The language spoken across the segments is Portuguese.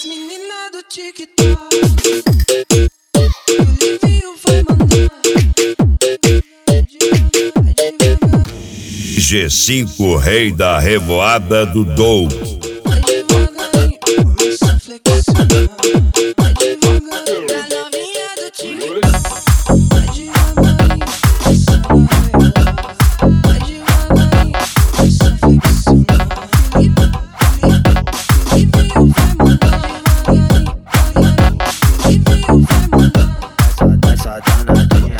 meninas do TikTok, o Livinho vai mandar. G5, rei da revoada do Dou. Vai devagarinho, começa a flexionar. Vai devagarinho, pra novinha do TikTok. Vai devagarinho, começa a rebolar. Vai devagarinho, começa a flexionar. Livinho vai mandar devagarinho. Livinho vai mandar. Essa danadinha,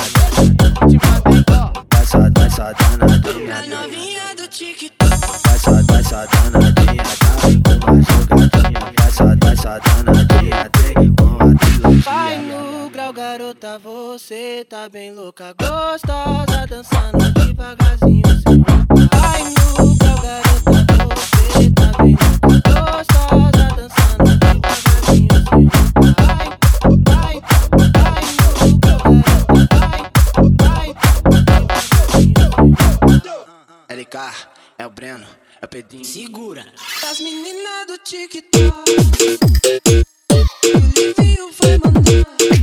essa danadinha, Pra novinha do TikTok. essa danadinha, tá com uma jogadinha, essa danadinha tem com a trilogia. Vai no grau, garota, você tá bem louca, gostosa, dançando devagarzinho sem roupa. Vai no grau, garota, você tá bem louca, gostosa, dançando devagarzinho sem roupa. Vai no grau, garota, vai LK, é o Breno, é o Pedrinho. Segura. as meninas do TikTok, o Livinho vai mandar.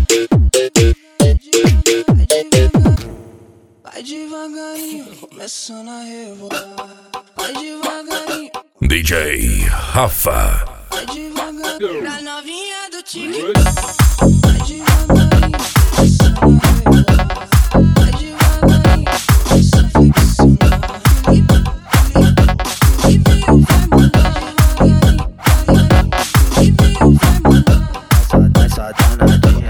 Vai devagarinho, começando a rebolar. Vai devagarinho, DJ Rafa. vai devagarinho. Pra novinha do TikTok. Vai devagarinho, começando a rebolar. Vai devagarinho, começa a flexionar. Livinho vai mandar devagarinho. Livinho vai mandar. Essa danadinha,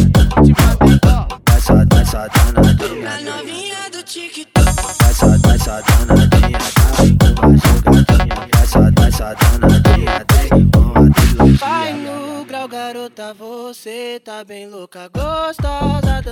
essa danadinha, Pra novinha do TikTok. essa danadinha, tá com uma jogadinha, essa danadinha tem com a trilogia. Vai no grau, garota, você tá bem louca, gostosa,